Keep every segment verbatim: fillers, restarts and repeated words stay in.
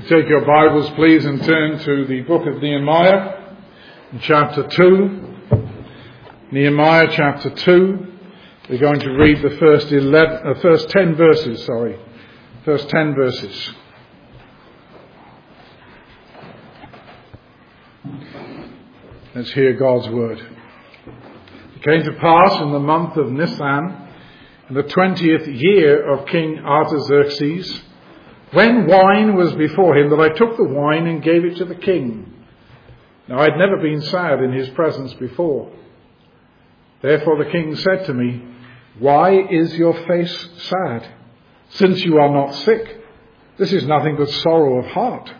Take your Bibles, please, and turn to the book of Nehemiah, in chapter two. Nehemiah chapter two. We're going to read the first eleven, uh, first ten verses. Sorry, first ten verses. Let's hear God's word. It came to pass in the month of Nisan, in the twentieth year of King Artaxerxes, when wine was before him, that I took the wine and gave it to the king. Now I had never been sad in his presence before. Therefore the king said to me, "Why is your face sad, since you are not sick? This is nothing but sorrow of heart."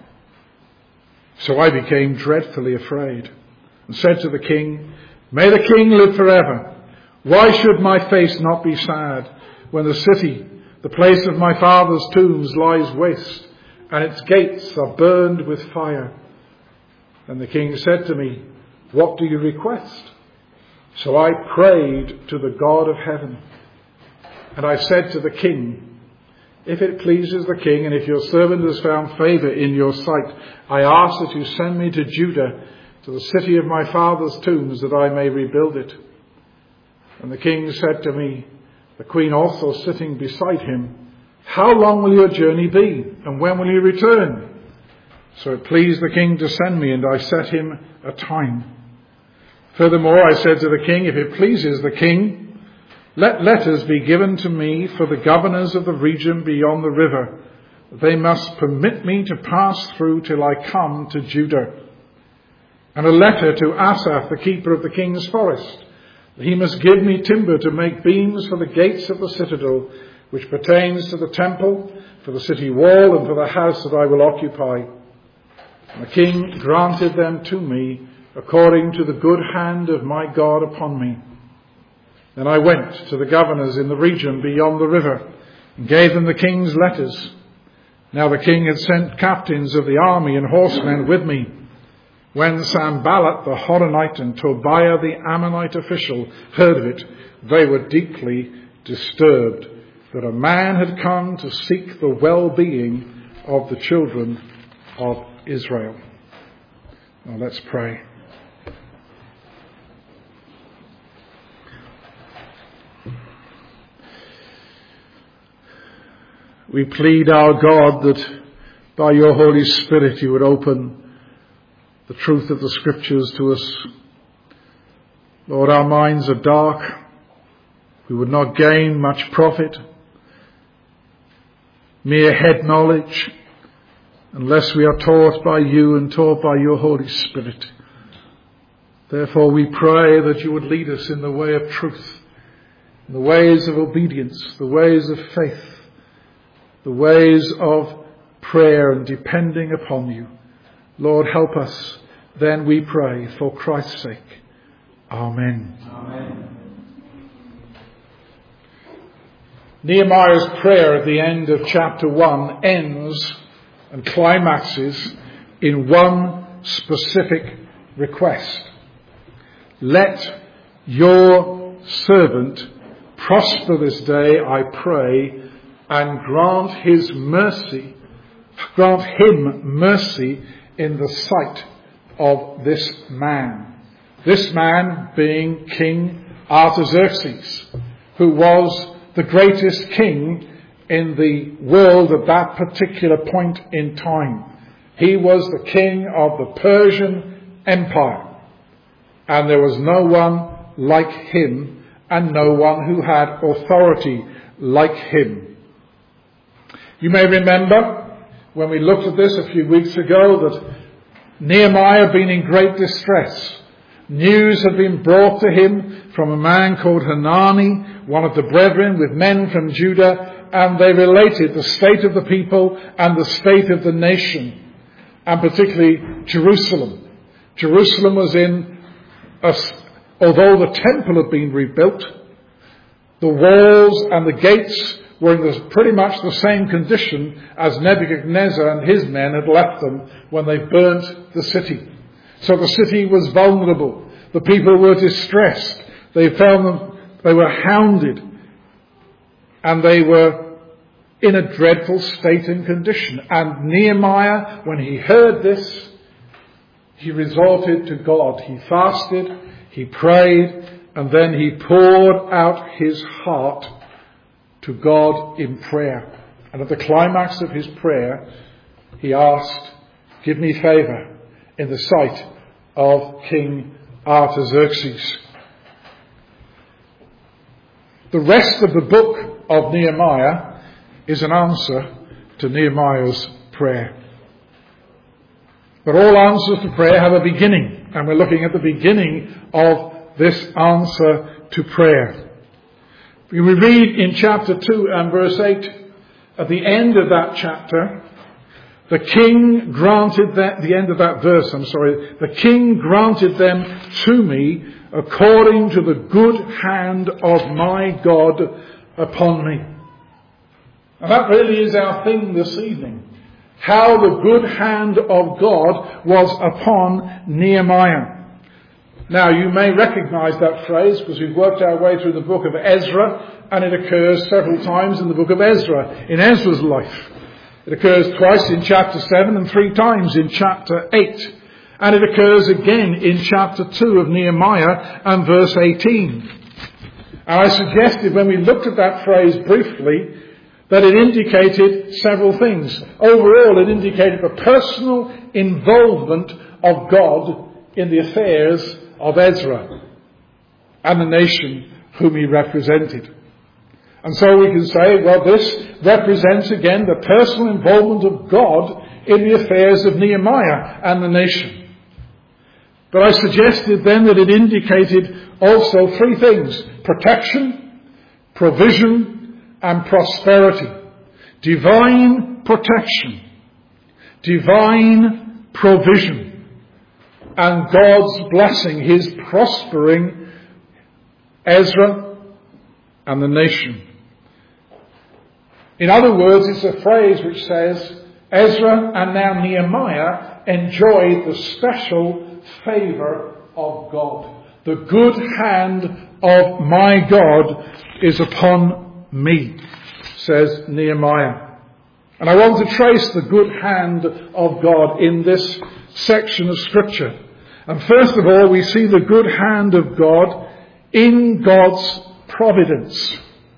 So I became dreadfully afraid, and said to the king, "May the king live forever. Why should my face not be sad, when the city, the place of my father's tombs, lies waste, and its gates are burned with fire?" And the king said to me, "What do you request?" So I prayed to the God of heaven. And I said to the king, "If it pleases the king, and if your servant has found favour in your sight, I ask that you send me to Judah, to the city of my father's tombs, that I may rebuild it." And the king said to me, the queen also sitting beside him, "How long will your journey be, and when will you return?" So it pleased the king to send me, and I set him a time. Furthermore, I said to the king, "If it pleases the king, let letters be given to me for the governors of the region beyond the river. They must permit me to pass through till I come to Judah. And a letter to Asaph, the keeper of the king's forest. He must give me timber to make beams for the gates of the citadel, which pertains to the temple, for the city wall, and for the house that I will occupy." And the king granted them to me, according to the good hand of my God upon me. Then I went to the governors in the region beyond the river, and gave them the king's letters. Now the king had sent captains of the army and horsemen with me. When Sanballat the Horonite and Tobiah the Ammonite official heard of it, they were deeply disturbed that a man had come to seek the well-being of the children of Israel. Now let's pray. We plead, our God, that by your Holy Spirit you would open the truth of the Scriptures to us. Lord, our minds are dark. We would not gain much profit, mere head knowledge, unless we are taught by you and taught by your Holy Spirit. Therefore we pray that you would lead us in the way of truth, in the ways of obedience, the ways of faith, the ways of prayer and depending upon you. Lord, help us, then we pray, for Christ's sake. Amen. Amen. Nehemiah's prayer at the end of chapter one ends and climaxes in one specific request. "Let your servant prosper this day, I pray, and grant his mercy, grant him mercy in the sight of this man." This man being King Artaxerxes, who was the greatest king in the world at that particular point in time. He was the king of the Persian Empire, and there was no one like him, and no one who had authority like him. You may remember when we looked at this a few weeks ago that Nehemiah had been in great distress. News had been brought to him from a man called Hanani, one of the brethren, with men from Judah, and they related the state of the people and the state of the nation, and particularly Jerusalem. Jerusalem was in, a, although the temple had been rebuilt, the walls and the gates were in the, pretty much the same condition as Nebuchadnezzar and his men had left them when they burnt the city. So the city was vulnerable. The people were distressed. They found them, they were hounded, and they were in a dreadful state and condition. And Nehemiah, when he heard this, he resorted to God. He fasted, he prayed, and then he poured out his heart to God in prayer. And at the climax of his prayer, he asked, "Give me favour in the sight of King Artaxerxes." The rest of the book of Nehemiah is an answer to Nehemiah's prayer. But all answers to prayer have a beginning, and we're looking at the beginning of this answer to prayer. We read in chapter two and verse eight, at the end of that chapter, the king granted that, the end of that verse, I'm sorry, the king granted them to me according to the good hand of my God upon me. And that really is our thing this evening. How the good hand of God was upon Nehemiah. Now, you may recognize that phrase because we've worked our way through the book of Ezra, and it occurs several times in the book of Ezra, in Ezra's life. It occurs twice in chapter seven and three times in chapter eight. And it occurs again in chapter two of Nehemiah and verse eighteen. And I suggested when we looked at that phrase briefly that it indicated several things. Overall, it indicated the personal involvement of God in the affairs of Ezra and the nation whom he represented. And so we can say, well, this represents again the personal involvement of God in the affairs of Nehemiah and the nation. But I suggested then that it indicated also three things: protection, provision, and prosperity. Divine protection, divine provision, and God's blessing, his prospering Ezra and the nation. In other words, it's a phrase which says Ezra and now Nehemiah enjoyed the special favour of God. The good hand of my God is upon me, says Nehemiah. And I want to trace the good hand of God in this section of Scripture. And first of all, we see the good hand of God in God's providence.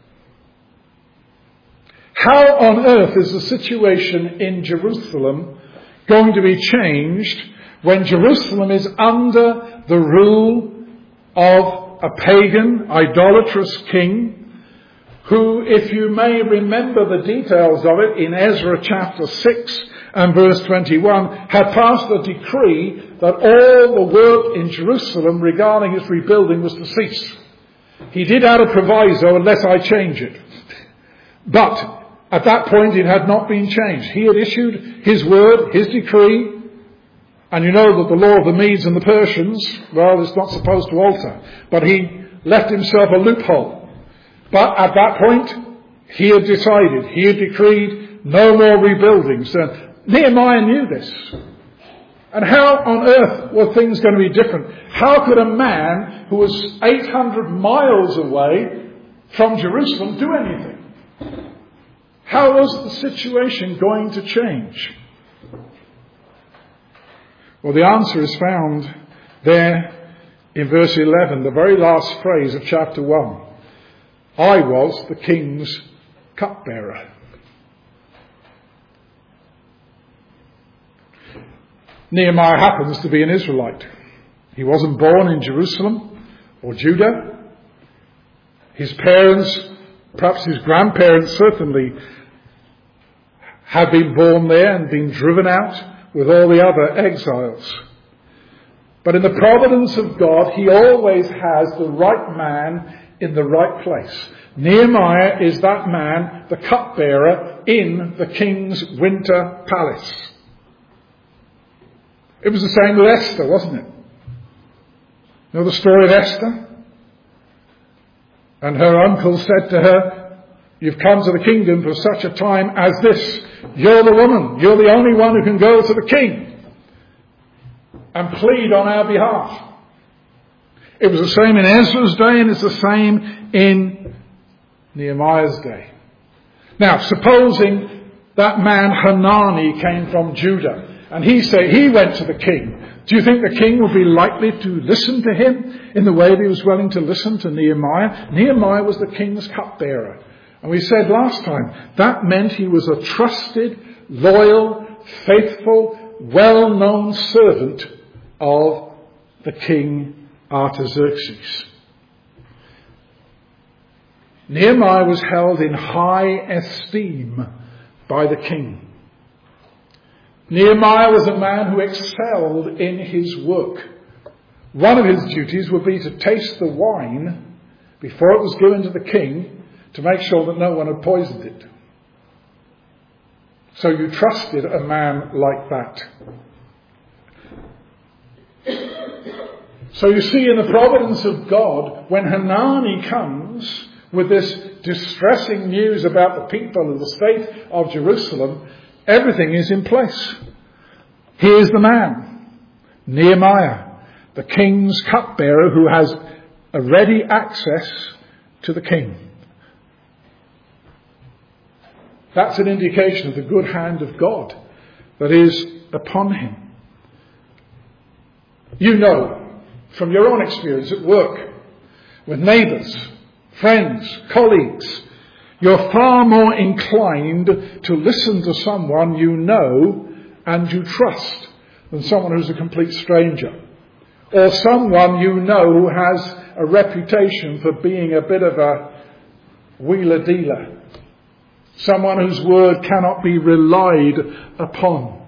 How on earth is the situation in Jerusalem going to be changed when Jerusalem is under the rule of a pagan, idolatrous king who, if you may remember the details of it, in Ezra chapter six and verse twenty-one, had passed a decree that all the work in Jerusalem regarding its rebuilding was to cease. He did add a proviso, unless I change it. But at that point it had not been changed. He had issued his word, his decree, and you know that the law of the Medes and the Persians, well, it's not supposed to alter. But he left himself a loophole. But at that point, he had decided, he had decreed no more rebuilding. So Nehemiah knew this. And how on earth were things going to be different? How could a man who was eight hundred miles away from Jerusalem do anything? How was the situation going to change? Well, the answer is found there in verse eleven, the very last phrase of chapter one. I was the king's cupbearer. Nehemiah happens to be an Israelite. He wasn't born in Jerusalem or Judah. His parents, perhaps his grandparents certainly, had been born there and been driven out with all the other exiles. But in the providence of God, he always has the right man in the right place. Nehemiah is that man, the cupbearer in the king's winter palace. It was the same with Esther, wasn't it? You know the story of Esther? And her uncle said to her, you've come to the kingdom for such a time as this. You're the woman. You're the only one who can go to the king and plead on our behalf. It was the same in Ezra's day, and it's the same in Nehemiah's day. Now, supposing that man Hanani came from Judah, and he say he went to the king, do you think the king would be likely to listen to him in the way that he was willing to listen to Nehemiah? Nehemiah was the king's cupbearer. And we said last time, that meant he was a trusted, loyal, faithful, well-known servant of the king Artaxerxes. Nehemiah was held in high esteem by the king. Nehemiah was a man who excelled in his work. One of his duties would be to taste the wine before it was given to the king to make sure that no one had poisoned it. So you trusted a man like that. So you see, in the providence of God, when Hanani comes with this distressing news about the people and the state of Jerusalem, everything is in place. Here's the man, Nehemiah, the king's cupbearer, who has a ready access to the king. That's an indication of the good hand of God that is upon him. You know, from your own experience at work, with neighbours, friends, colleagues, you're far more inclined to listen to someone you know and you trust than someone who's a complete stranger. Or someone you know who has a reputation for being a bit of a wheeler-dealer. Someone whose word cannot be relied upon.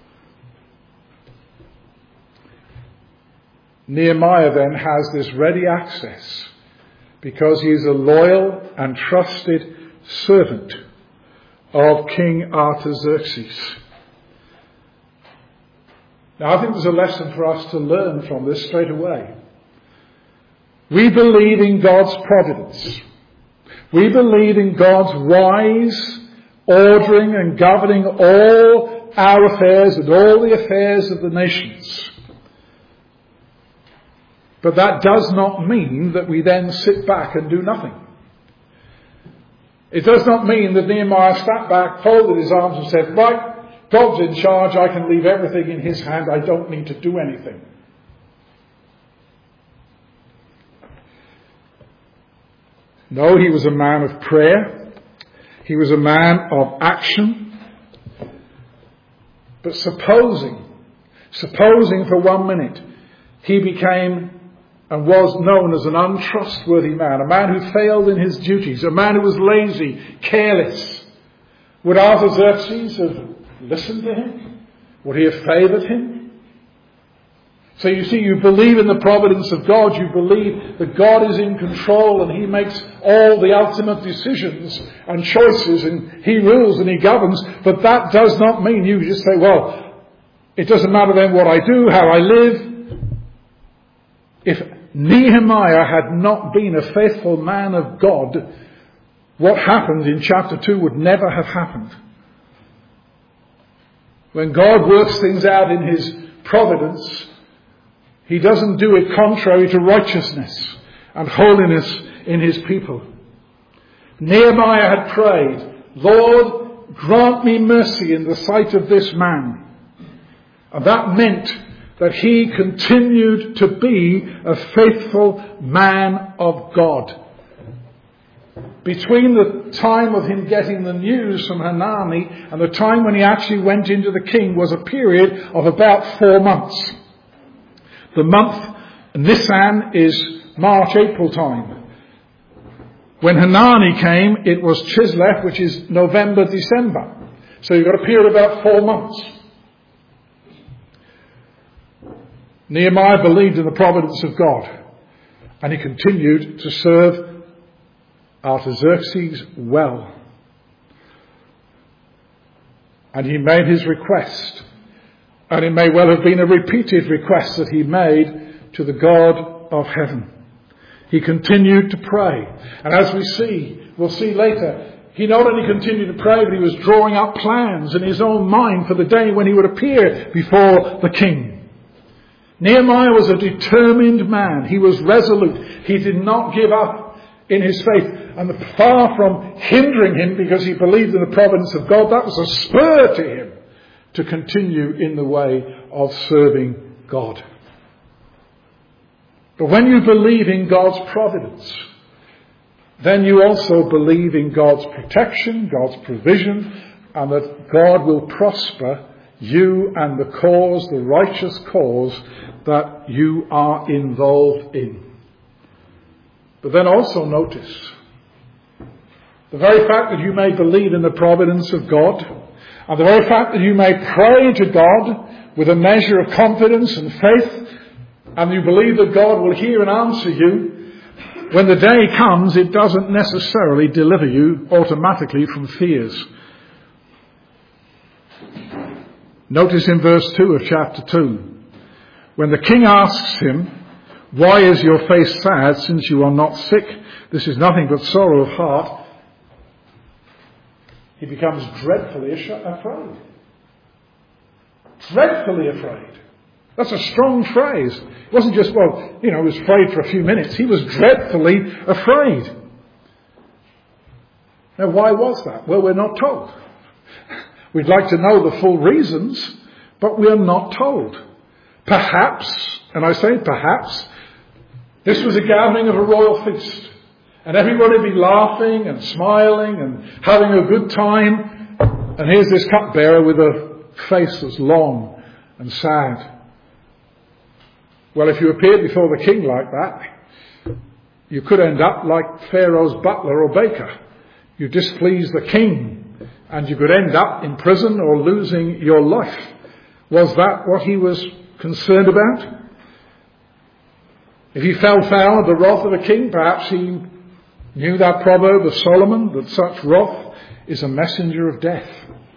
Nehemiah then has this ready access because he is a loyal and trusted servant of King Artaxerxes. Now, I think there's a lesson for us to learn from this straight away. We believe in God's providence. We believe in God's wise ordering and governing all our affairs and all the affairs of the nations. But that does not mean that we then sit back and do nothing. It does not mean that Nehemiah sat back, folded his arms and said, right, God's in charge, I can leave everything in his hand, I don't need to do anything. No, he was a man of prayer. He was a man of action. But supposing, supposing for one minute, he became and was known as an untrustworthy man, a man who failed in his duties, a man who was lazy, careless, would Artaxerxes have listened to him? Would he have favoured him? So you see, you believe in the providence of God, you believe that God is in control and he makes all the ultimate decisions and choices and he rules and he governs, but that does not mean you just say, well, it doesn't matter then what I do, how I live. If Nehemiah had not been a faithful man of God, what happened in chapter two would never have happened. When God works things out in his providence, he doesn't do it contrary to righteousness and holiness in his people. Nehemiah had prayed, Lord, grant me mercy in the sight of this man. And that meant that he continued to be a faithful man of God. Between the time of him getting the news from Hanani and the time when he actually went into the king was a period of about four months. The month Nisan is March, April time. When Hanani came, it was Chislev, which is November, December. So you've got a period of about four months. Nehemiah believed in the providence of God, and he continued to serve Artaxerxes well. And he made his request. And it may well have been a repeated request that he made to the God of heaven. He continued to pray. And as we see, we'll see later, he not only continued to pray, but he was drawing up plans in his own mind for the day when he would appear before the king. Nehemiah was a determined man. He was resolute. He did not give up in his faith, and far from hindering him because he believed in the providence of God, that was a spur to him to continue in the way of serving God. But when you believe in God's providence, then you also believe in God's protection, God's provision, and that God will prosper you and the cause, the righteous cause that you are involved in. But then also notice, the very fact that you may believe in the providence of God, and the very fact that you may pray to God with a measure of confidence and faith, and you believe that God will hear and answer you, when the day comes, it doesn't necessarily deliver you automatically from fears. Notice in verse two of chapter two, when the king asks him, "Why is your face sad since you are not sick? This is nothing but sorrow of heart," he becomes dreadfully afraid. Dreadfully afraid. That's a strong phrase. It wasn't just, well, you know, he was afraid for a few minutes. He was dreadfully afraid. Now, why was that? Well, we're not told. We'd like to know the full reasons, but we are not told. Perhaps, and I say perhaps, this was a gathering of a royal feast. And everybody would be laughing and smiling and having a good time. And here's this cupbearer with a face that's long and sad. Well, if you appeared before the king like that, you could end up like Pharaoh's butler or baker. You displease the king, and you could end up in prison or losing your life. Was that what he was concerned about? If he fell foul of the wrath of a king, perhaps he knew that proverb of Solomon, that such wrath is a messenger of death.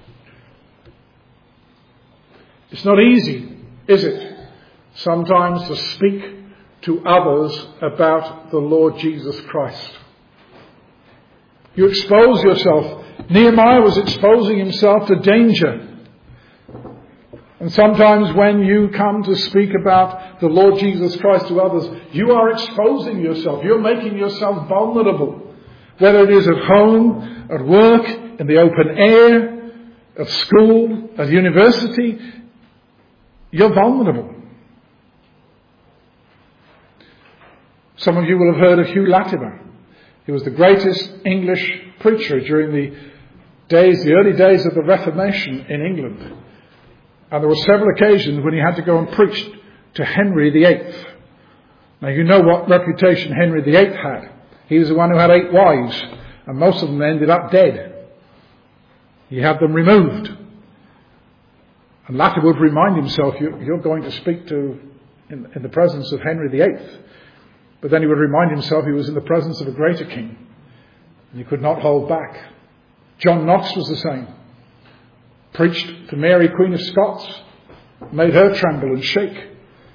It's not easy, is it, sometimes to speak to others about the Lord Jesus Christ. You expose yourself. Nehemiah was exposing himself to danger. And sometimes when you come to speak about the Lord Jesus Christ to others, you are exposing yourself. You're making yourself vulnerable. Whether it is at home, at work, in the open air, at school, at university, you're vulnerable. Some of you will have heard of Hugh Latimer. He was the greatest English preacher during the days, the early days of the Reformation in England. And there were several occasions when he had to go and preach to Henry the Eighth. Now you know what reputation Henry the Eighth had. He was the one who had eight wives, and most of them ended up dead. He had them removed. And Latimer would remind himself, you're going to speak to, in, in the presence of Henry the Eighth. But then he would remind himself he was in the presence of a greater king. And he could not hold back. John Knox was the same. Preached to Mary, Queen of Scots. Made her tremble and shake.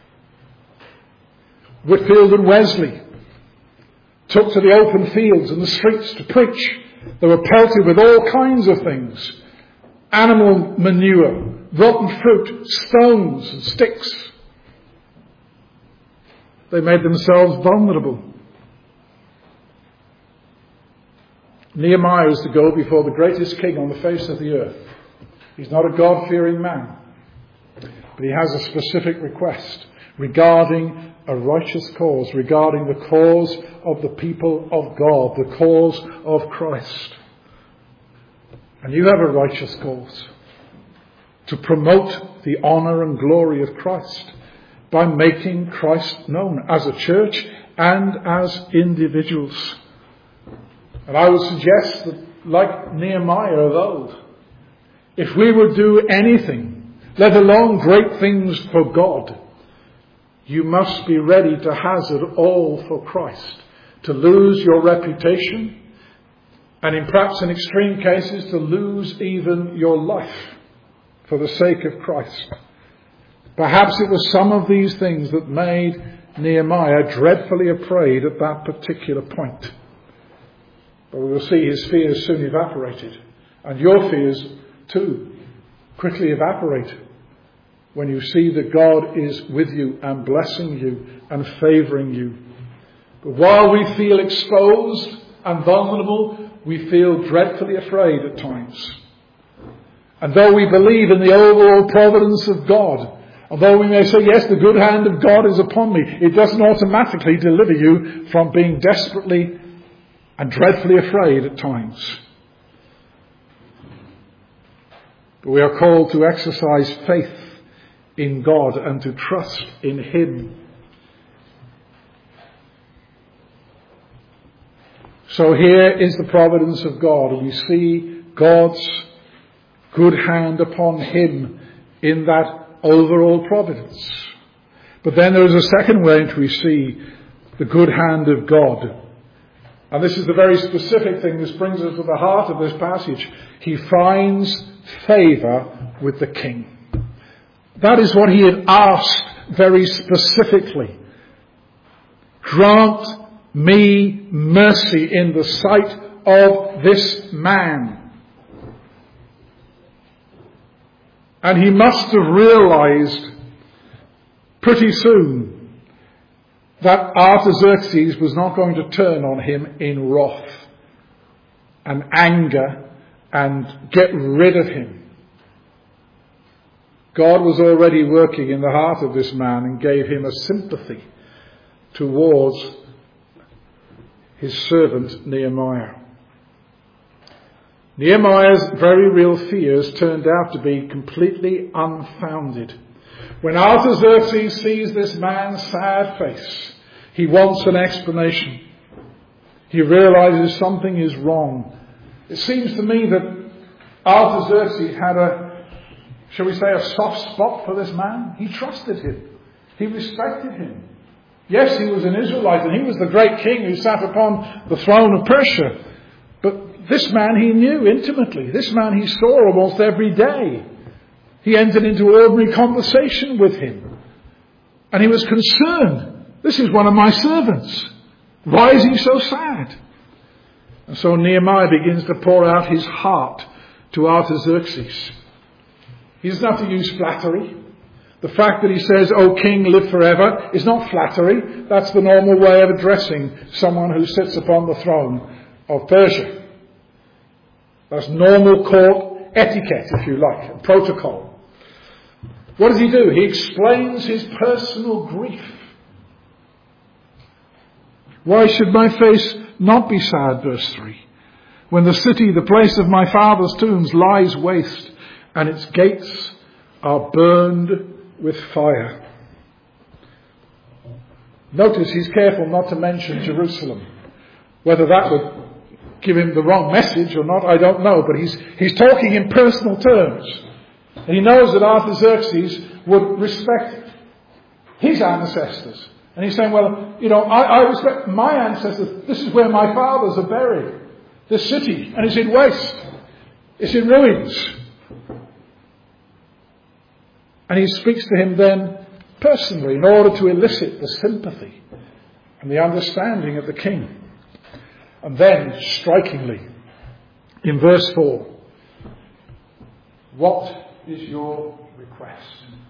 Whitefield and Wesley took to the open fields and the streets to preach. They were pelted with all kinds of things. Animal manure, rotten fruit, stones and sticks. They made themselves vulnerable. Nehemiah is to go before the greatest king on the face of the earth. He's not a God-fearing man, but he has a specific request regarding a righteous cause, regarding the cause of the people of God, the cause of Christ. And you have a righteous cause to promote the honour and glory of Christ by making Christ known as a church and as individuals. And I would suggest that, like Nehemiah of old, if we would do anything, let alone great things for God, you must be ready to hazard all for Christ, to lose your reputation, and in perhaps in extreme cases to lose even your life for the sake of Christ. Perhaps it was some of these things that made Nehemiah dreadfully afraid at that particular point. But we will see his fears soon evaporated. And your fears too quickly evaporate when you see that God is with you and blessing you and favouring you But while we feel exposed and vulnerable, we feel dreadfully afraid at times. And though we believe in the overall providence of God, although we may say, yes, the good hand of God is upon me, it doesn't automatically deliver you from being desperately and dreadfully afraid at times. But we are called to exercise faith in God and to trust in Him. So here is the providence of God. We see God's good hand upon him in that overall providence. But then there is a second way in which we see the good hand of God. And this is the very specific thing. This brings us to the heart of this passage. He finds favour with the king. That is what he had asked very specifically. Grant me mercy in the sight of this man. And he must have realized pretty soon that Artaxerxes was not going to turn on him in wrath and anger and get rid of him. God was already working in the heart of this man and gave him a sympathy towards his servant Nehemiah. Nehemiah's very real fears turned out to be completely unfounded. When Artaxerxes sees this man's sad face, he wants an explanation. He realizes something is wrong. It seems to me that Artaxerxes had a, shall we say, a soft spot for this man. He trusted him. He respected him. Yes, he was an Israelite and he was the great king who sat upon the throne of Persia. But this man he knew intimately. This man he saw almost every day. He entered into ordinary conversation with him. And he was concerned. This is one of my servants. Why is he so sad? And so Nehemiah begins to pour out his heart to Artaxerxes. He doesn't have to use flattery. The fact that he says, "O king, live forever," is not flattery. That's the normal way of addressing someone who sits upon the throne of Persia. That's normal court etiquette, if you like, protocol. What does he do? He explains his personal grief. Why should my face not be sad, verse three, when the city, the place of my father's tombs, lies waste and its gates are burned with fire? Notice he's careful not to mention Jerusalem. Whether that would give him the wrong message or not, I don't know. But he's he's talking in personal terms. And he knows that Artaxerxes would respect his ancestors. And he's saying, well, you know, I, I respect my ancestors. This is where my fathers are buried. This city. And it's in waste. It's in ruins. And he speaks to him then personally in order to elicit the sympathy and the understanding of the king. And then, strikingly, in verse four, what is your request?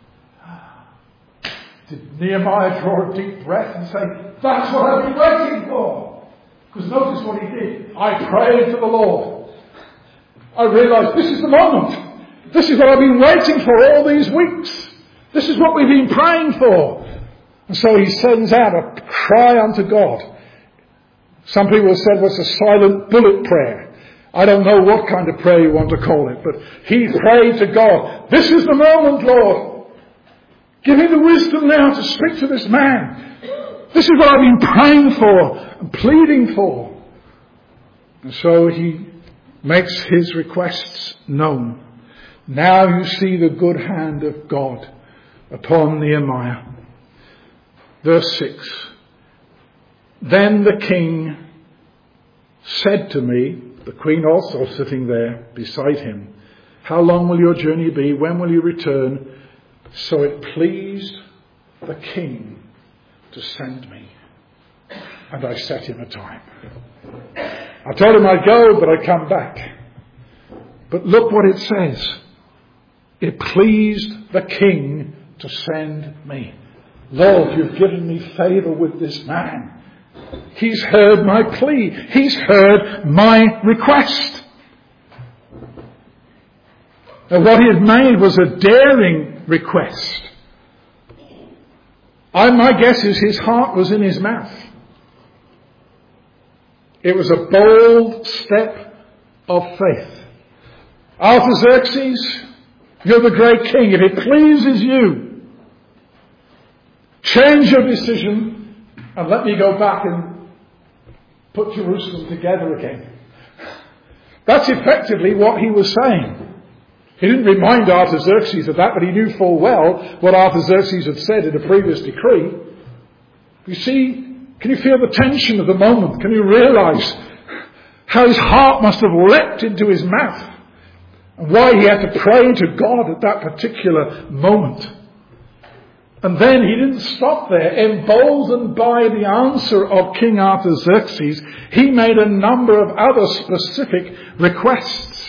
Did Nehemiah draw a deep breath and say, that's what I've been waiting for? Because notice what he did. I prayed to the Lord. I realized this is the moment. This is what I've been waiting for all these weeks. This is what we've been praying for. And so he sends out a cry unto God. Some people have said, well, it's a silent bullet prayer. I don't know what kind of prayer you want to call it, but he prayed to God. This is the moment, Lord. Give me the wisdom now to speak to this man. This is what I've been praying for and pleading for. And so he makes his requests known. Now you see the good hand of God upon Nehemiah. Verse six. Then the king said to me, the queen also sitting there beside him, how long will your journey be? When will you return? So it pleased the king to send me. And I set him a time. I told him I'd go, but I'd come back. But look what it says. It pleased the king to send me. Lord, you've given me favour with this man. He's heard my plea. He's heard my request. And what he had made was a daring request. I, my guess is his heart was in his mouth. It was a bold step of faith. Artaxerxes, you're the great king. If it pleases you, change your decision and let me go back and put Jerusalem together again. That's effectively what he was saying. He didn't remind Artaxerxes of that, but he knew full well what Artaxerxes had said in a previous decree. You see, can you feel the tension of the moment? Can you realise how his heart must have leapt into his mouth? And why he had to pray to God at that particular moment. And then he didn't stop there. Emboldened by the answer of King Artaxerxes, he made a number of other specific requests.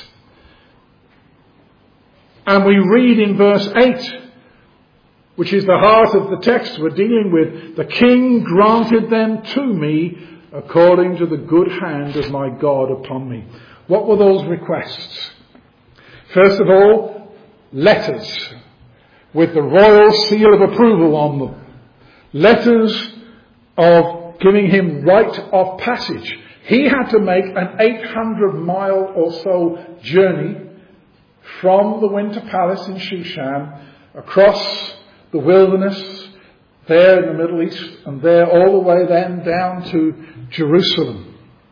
And we read in verse eight, which is the heart of the text we're dealing with, the king granted them to me according to the good hand of my God upon me. What were those requests? First of all, letters with the royal seal of approval on them. Letters of giving him right of passage. He had to make an eight hundred mile or so journey from the Winter Palace in Shushan across the wilderness there in the Middle East and there all the way then down to Jerusalem.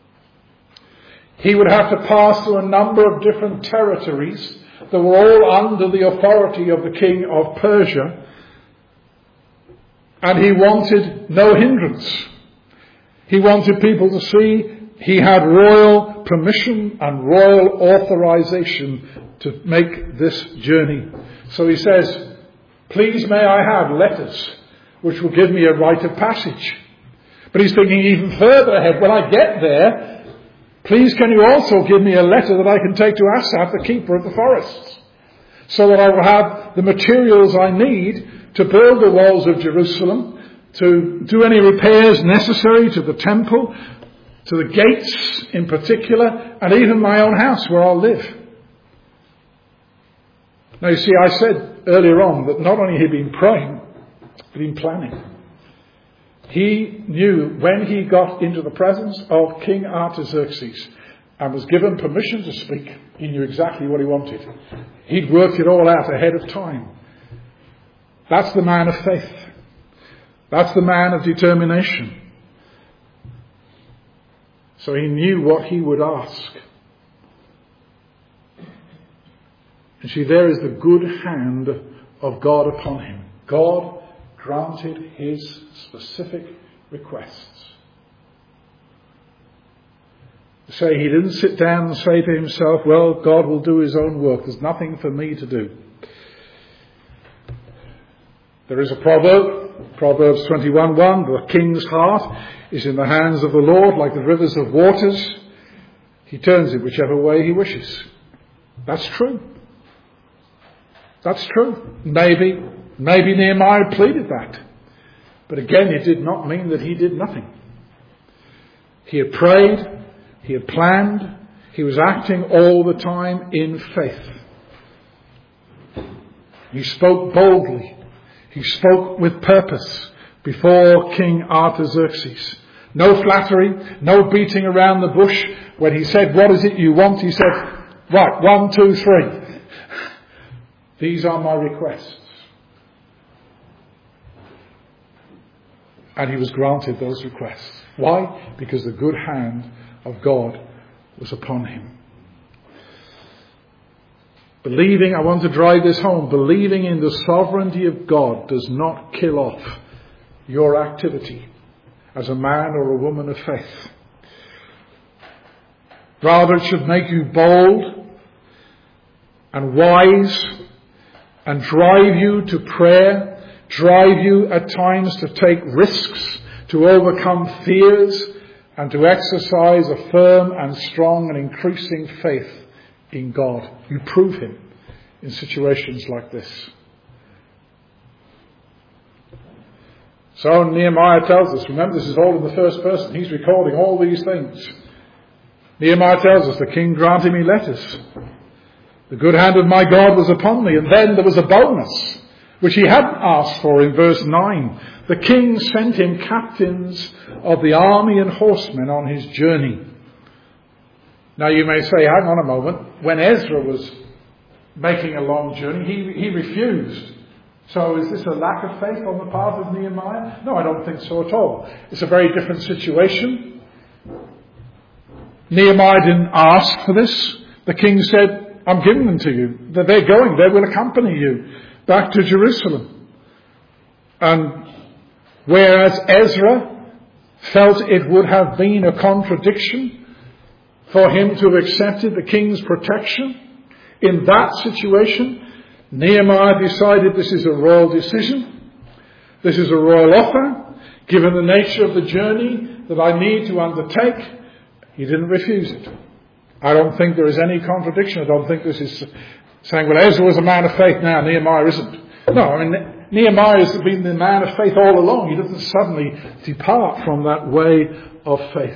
He would have to pass through a number of different territories that were all under the authority of the king of Persia. And he wanted no hindrance. He wanted people to see he had royal permission and royal authorization to make this journey. So he says, please may I have letters which will give me a right of passage. But he's thinking even further ahead. When I get there, please can you also give me a letter that I can take to Asaph, the keeper of the forests, so that I will have the materials I need to build the walls of Jerusalem, to do any repairs necessary to the temple, to the gates in particular, and even my own house where I'll live. Now you see, I said earlier on that not only had he been praying, but he'd been planning. He knew when he got into the presence of King Artaxerxes and was given permission to speak, he knew exactly what he wanted. He'd worked it all out ahead of time. That's the man of faith. That's the man of determination. So he knew what he would ask. And see, there is the good hand of God upon him. God granted his specific requests. Say he didn't sit down and say to himself, well, God will do his own work. There's nothing for me to do. There is a proverb, Proverbs twenty-one one, the king's heart is in the hands of the Lord like the rivers of waters. He turns it whichever way he wishes. That's true. That's true. Maybe, maybe Nehemiah pleaded that. But again, it did not mean that he did nothing. He had prayed, he had planned, he was acting all the time in faith. He spoke boldly. He spoke with purpose before King Artaxerxes. No flattery, no beating around the bush. When he said, what is it you want? He said, right, one, two, three. These are my requests. And he was granted those requests. Why? Because the good hand of God was upon him. Believing, I want to drive this home, believing in the sovereignty of God does not kill off your activity as a man or a woman of faith. Rather, it should make you bold and wise and drive you to prayer, drive you at times to take risks, to overcome fears, and to exercise a firm and strong and increasing faith in God. You prove him in situations like this. So Nehemiah tells us, remember this is all in the first person, he's recording all these things. Nehemiah tells us, the king granted me letters. The good hand of my God was upon me. And then there was a bonus, which he hadn't asked for in verse nine. The king sent him captains of the army and horsemen on his journey. Now you may say, hang on a moment, when Ezra was making a long journey, he, he refused. So is this a lack of faith on the part of Nehemiah? No, I don't think so at all. It's a very different situation. Nehemiah didn't ask for this. The king said, I'm giving them to you. They're going. They will accompany you back to Jerusalem. And whereas Ezra felt it would have been a contradiction for him to have accepted the king's protection, in that situation, Nehemiah decided this is a royal decision. This is a royal offer. Given the nature of the journey that I need to undertake, he didn't refuse it. I don't think there is any contradiction. I don't think this is saying, well, Ezra was a man of faith now, Nehemiah isn't. No, I mean, Nehemiah has been the man of faith all along. He doesn't suddenly depart from that way of faith.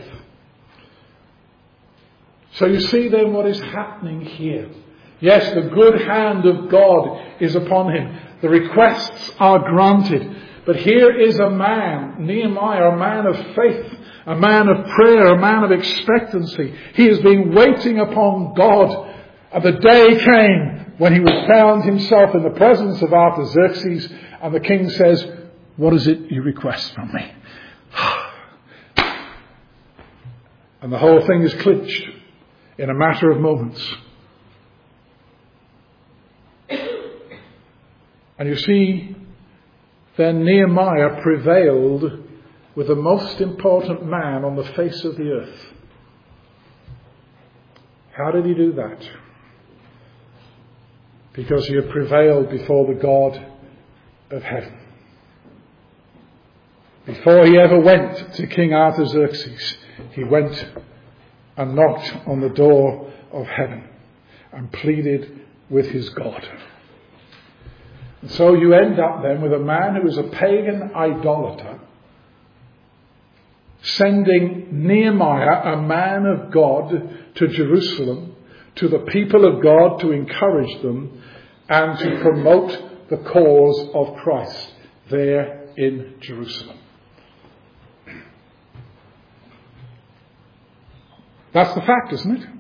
So you see then what is happening here. Yes, the good hand of God is upon him. The requests are granted. But here is a man, Nehemiah, a man of faith, a man of prayer, a man of expectancy. He has been waiting upon God. And the day came when he was found himself in the presence of Artaxerxes, and the king says, what is it you request from me? And the whole thing is clinched in a matter of moments. And you see, then Nehemiah prevailed with the most important man on the face of the earth. How did he do that? Because he had prevailed before the God of heaven. Before he ever went to King Artaxerxes, he went and knocked on the door of heaven and pleaded with his God. And so you end up then with a man who is a pagan idolater sending Nehemiah, a man of God, to Jerusalem, to the people of God, to encourage them and to promote the cause of Christ there in Jerusalem. That's the fact, isn't it?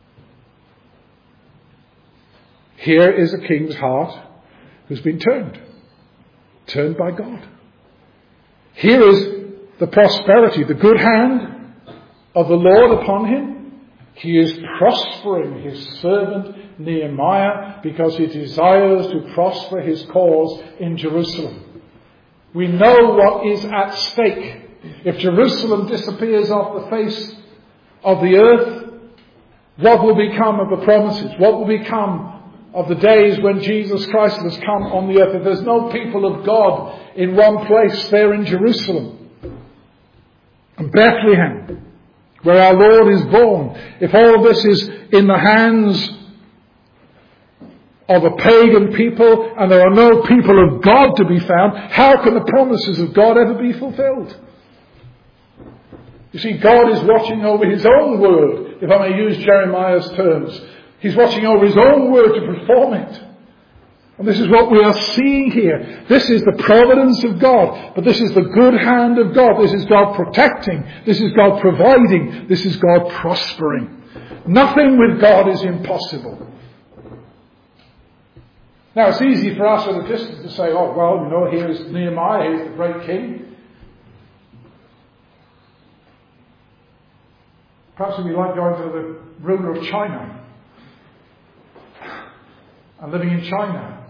Here is a king's heart who's been turned. Turned by God. Here is the prosperity, the good hand of the Lord upon him. He is prospering his servant Nehemiah because he desires to prosper his cause in Jerusalem. We know what is at stake. If Jerusalem disappears off the face of the earth, what will become of the promises? What will become of the days when Jesus Christ has come on the earth? If there's no people of God in one place there in Jerusalem and Bethlehem, where our Lord is born, if all of this is in the hands of a pagan people and there are no people of God to be found, how can the promises of God ever be fulfilled? You see, God is watching over his own word, if I may use Jeremiah's terms. He's watching over his own word to perform it. And this is what we are seeing here. This is the providence of God. But this is the good hand of God. This is God protecting. This is God providing. This is God prospering. Nothing with God is impossible. Now it's easy for us at a distance to say, oh, well, you know, here's Nehemiah, here's the great king. Perhaps it'd be like going to the ruler of China and living in China.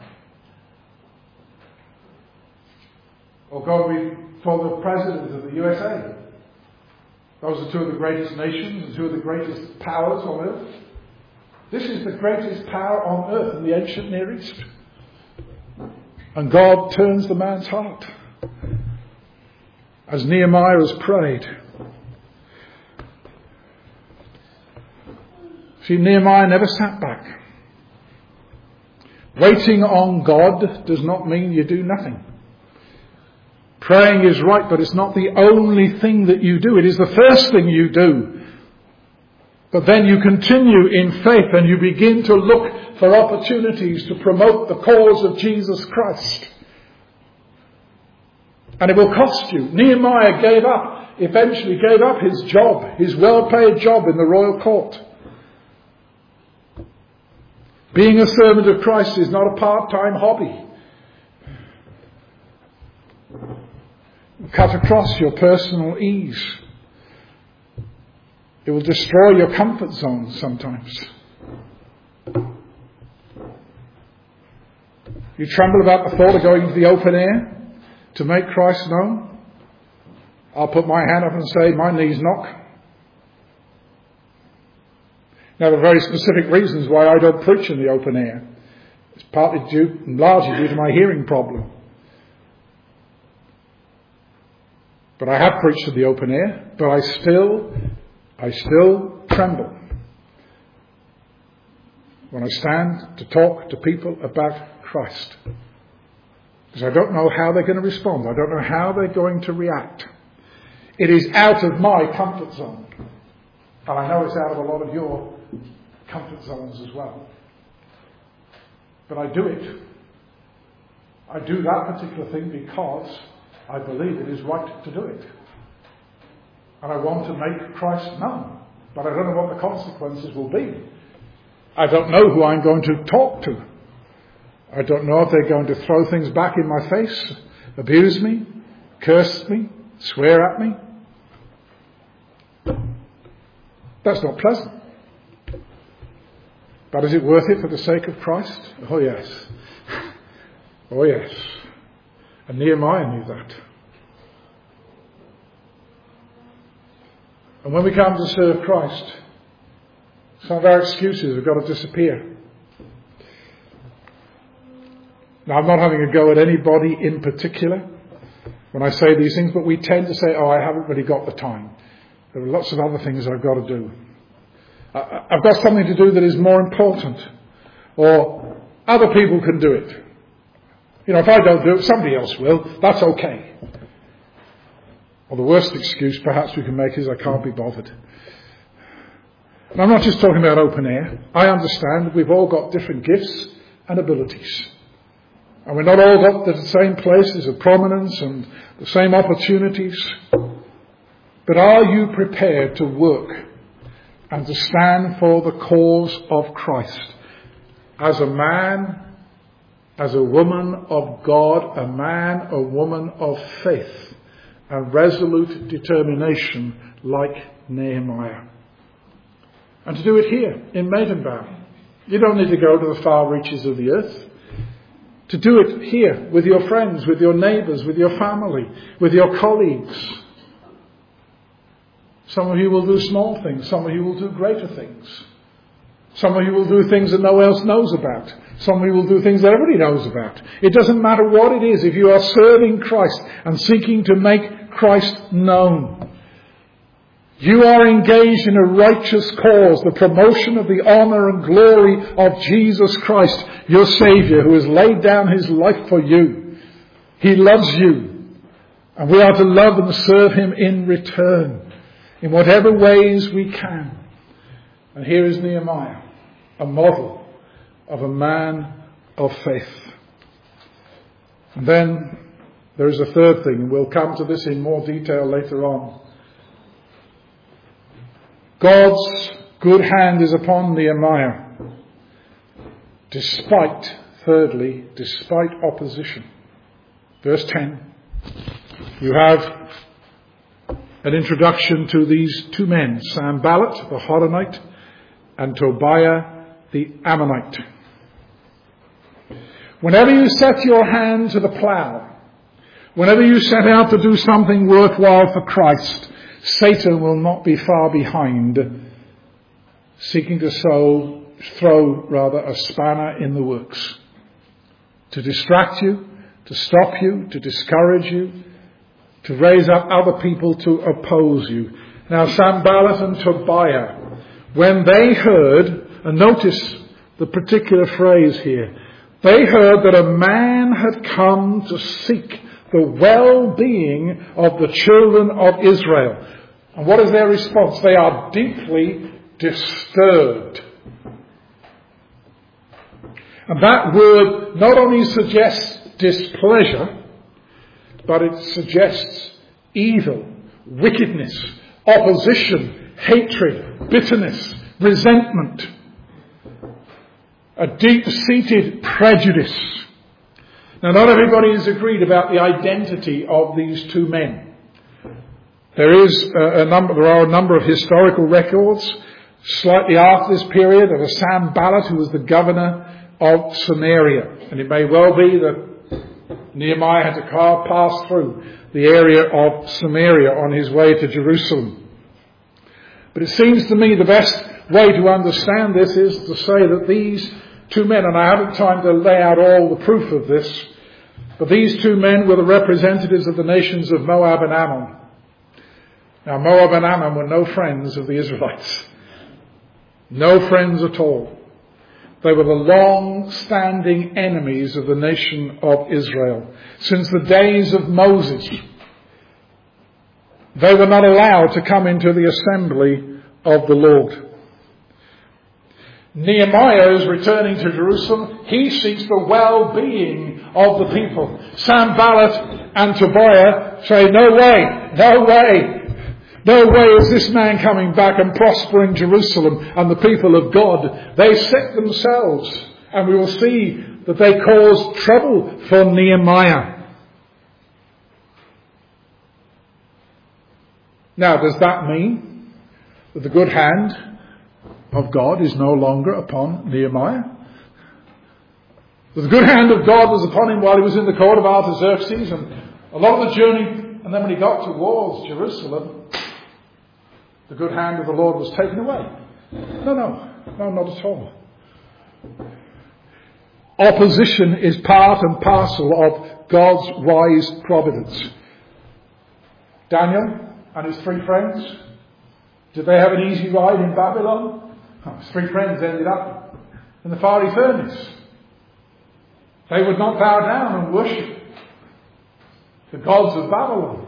Or go before the president of the U S A. Those are two of the greatest nations and two of the greatest powers on earth. This is the greatest power on earth in the ancient Near East. And God turns the man's heart. As Nehemiah has prayed. See, Nehemiah never sat back. Waiting on God does not mean you do nothing. Praying is right, but it's not the only thing that you do. It is the first thing you do. But then you continue in faith and you begin to look for opportunities to promote the cause of Jesus Christ. And it will cost you. Nehemiah gave up, eventually gave up his job, his well-paid job in the royal court. Being a servant of Christ is not a part-time hobby. Cut across your personal ease. It will destroy your comfort zone sometimes. You tremble about the thought of going into the open air to make Christ known. I'll put my hand up and say, my knees knock. Now, there are very specific reasons why I don't preach in the open air. It's partly due, largely due to my hearing problem. But I have preached in the open air, but I still, I still tremble when I stand to talk to people about Christ. Because I don't know how they're going to respond. I don't know how they're going to react. It is out of my comfort zone. And I know it's out of a lot of your comfort zones as well. But I do it. I do that particular thing because I believe it is right to do it. And I want to make Christ known. But I don't know what the consequences will be. I don't know who I'm going to talk to. I don't know if they're going to throw things back in my face, abuse me, curse me, swear at me. That's not pleasant. But is it worth it for the sake of Christ? Oh yes. Oh yes. And Nehemiah knew that. And when we come to serve Christ, some of our excuses have got to disappear. Now, I'm not having a go at anybody in particular when I say these things, but we tend to say, oh, I haven't really got the time. There are lots of other things I've got to do. I've got something to do that is more important. Or other people can do it. You know, if I don't do it, somebody else will. That's okay. Or the worst excuse perhaps we can make is I can't be bothered. And I'm not just talking about open air. I understand that we've all got different gifts and abilities. And we're not all got the same places of prominence and the same opportunities. But are you prepared to work and to stand for the cause of Christ? As a man, as a woman of God, a man, a woman of faith and resolute determination like Nehemiah. And to do it here in Maidenbough. You don't need to go to the far reaches of the earth. To do it here with your friends, with your neighbours, with your family, with your colleagues. Some of you will do small things. Some of you will do greater things. Some of you will do things that no one else knows about. Some of you will do things that everybody knows about. It doesn't matter what it is. If you are serving Christ and seeking to make Christ known, you are engaged in a righteous cause, the promotion of the honour and glory of Jesus Christ, your Saviour, who has laid down his life for you. He loves you. And we are to love and serve him in return, in whatever ways we can. And here is Nehemiah, a model of a man of faith. And then there is a third thing, and we'll come to this in more detail later on. God's good hand is upon Nehemiah, despite, thirdly, despite opposition. Verse ten, you have an introduction to these two men, Sanballat the Horonite and Tobiah the Ammonite. Whenever you set your hand to the plough, whenever you set out to do something worthwhile for Christ, Satan will not be far behind, seeking to sow, throw rather a spanner in the works, to distract you, to stop you, to discourage you, to raise up other people to oppose you. Now, Sanballat and Tobiah, when they heard, and notice the particular phrase here, they heard that a man had come to seek the well-being of the children of Israel. And what is their response? They are deeply disturbed. And that word not only suggests displeasure, but it suggests evil, wickedness, opposition, hatred, bitterness, resentment, a deep-seated prejudice. Now, not everybody is agreed about the identity of these two men. There is a, a number. There are a number of historical records slightly after this period of a Sanballat who was the governor of Samaria, and it may well be that Nehemiah had to car pass through the area of Samaria on his way to Jerusalem. But it seems to me the best way to understand this is to say that these two men, and I haven't time to lay out all the proof of this, but these two men were the representatives of the nations of Moab and Ammon. Now, Moab and Ammon were no friends of the Israelites. No friends at all. They were the long-standing enemies of the nation of Israel. Since the days of Moses, they were not allowed to come into the assembly of the Lord. Nehemiah is returning to Jerusalem. He seeks the well-being of the people. Sanballat and Tobiah say, no way, no way. No way is this man coming back and prospering Jerusalem and the people of God. They set themselves, and we will see that they caused trouble for Nehemiah. Now, does that mean that the good hand of God is no longer upon Nehemiah? The good hand of God was upon him while he was in the court of Artaxerxes, and a lot of the journey, and then when he got towards Jerusalem, the good hand of the Lord was taken away. No, no, no, not at all. Opposition is part and parcel of God's wise providence. Daniel and his three friends, did they have an easy ride in Babylon? Oh, his three friends ended up in the fiery furnace. They would not bow down and worship the gods of Babylon.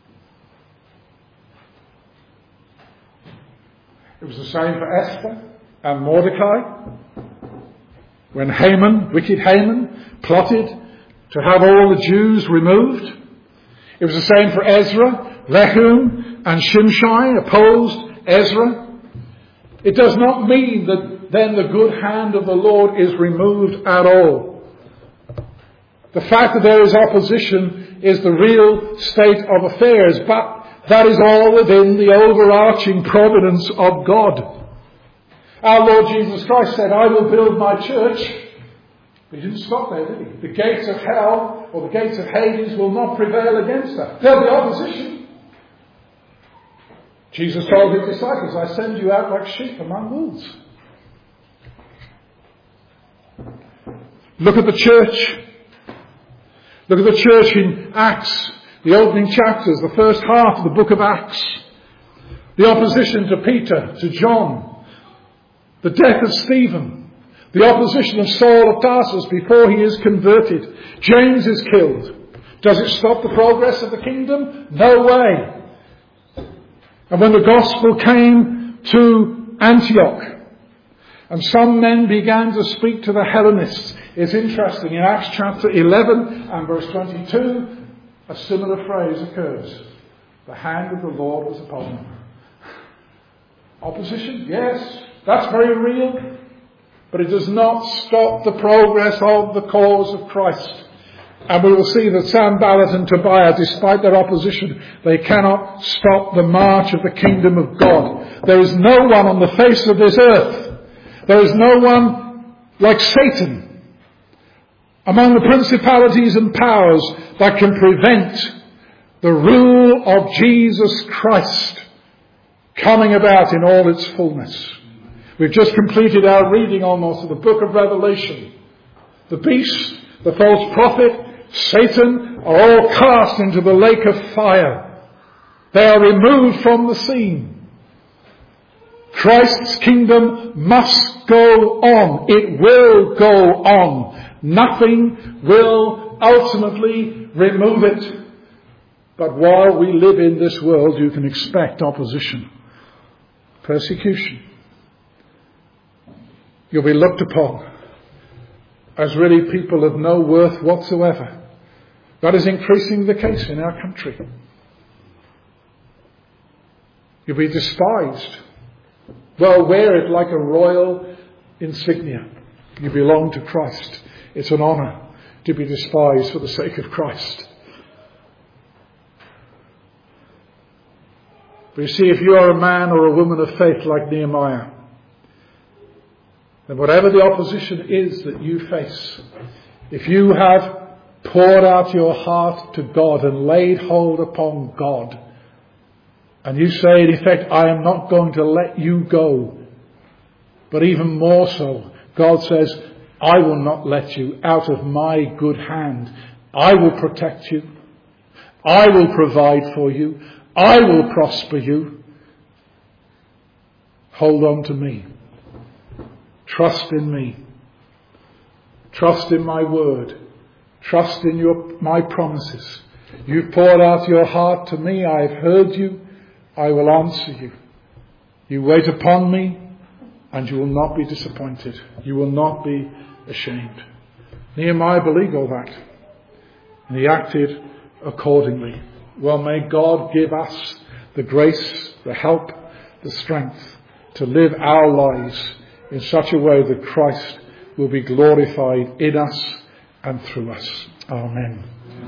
It was the same for Esther and Mordecai. When Haman, wicked Haman, plotted to have all the Jews removed. It was the same for Ezra. Rehum and Shimshai opposed Ezra. It does not mean that then the good hand of the Lord is removed at all. The fact that there is opposition is the real state of affairs, but that is all within the overarching providence of God. Our Lord Jesus Christ said, I will build my church. But he didn't stop there, did he? The gates of hell or the gates of Hades will not prevail against that. There'll be opposition. Jesus told his disciples, I send you out like sheep among wolves. Look at the church. Look at the church in Acts. The opening chapters, the first half of the book of Acts. The opposition to Peter, to John. The death of Stephen. The opposition of Saul of Tarsus before he is converted. James is killed. Does it stop the progress of the kingdom? No way. And when the gospel came to Antioch, and some men began to speak to the Hellenists, it's interesting, in Acts chapter eleven and verse twenty-two, a similar phrase occurs. The hand of the Lord was upon them. Opposition? Yes, that's very real. But it does not stop the progress of the cause of Christ. And we will see that Sanballat and Tobiah, despite their opposition, they cannot stop the march of the kingdom of God. There is no one on the face of this earth. There is no one like Satan among the principalities and powers that can prevent the rule of Jesus Christ coming about in all its fullness. We've just completed our reading almost of the book of Revelation. The beast, the false prophet, Satan are all cast into the lake of fire. They are removed from the scene. Christ's kingdom must go on. It will go on. Nothing will ultimately remove it. But while we live in this world, you can expect opposition, persecution. You'll be looked upon as really people of no worth whatsoever. That is increasingly the case in our country. You'll be despised. Well, wear it like a royal insignia. You belong to Christ. It's an honour to be despised for the sake of Christ. But you see, if you are a man or a woman of faith like Nehemiah, then whatever the opposition is that you face, if you have poured out your heart to God and laid hold upon God, and you say, in effect, I am not going to let you go, but even more so, God says, I will not let you out of my good hand. I will protect you. I will provide for you. I will prosper you. Hold on to me. Trust in me. Trust in my word. Trust in your, my promises. You've poured out your heart to me. I have heard you. I will answer you. You wait upon me and you will not be disappointed. You will not be ashamed. Nehemiah believed all that, and he acted accordingly. Well, may God give us the grace, the help, the strength to live our lives in such a way that Christ will be glorified in us and through us. Amen.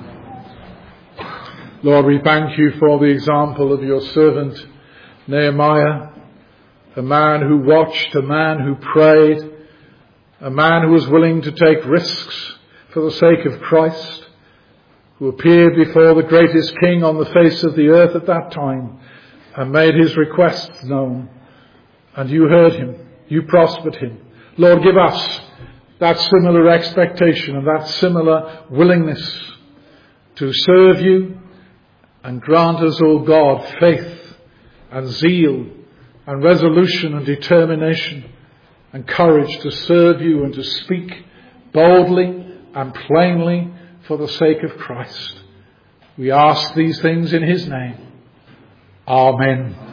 Lord, we thank you for the example of your servant Nehemiah, a man who watched, a man who prayed, a man who was willing to take risks for the sake of Christ, who appeared before the greatest king on the face of the earth at that time and made his requests known. And you heard him. You prospered him. Lord, give us that similar expectation and that similar willingness to serve you, and grant us, O God, faith and zeal and resolution and determination and courage to serve you and to speak boldly and plainly for the sake of Christ. We ask these things in his name. Amen.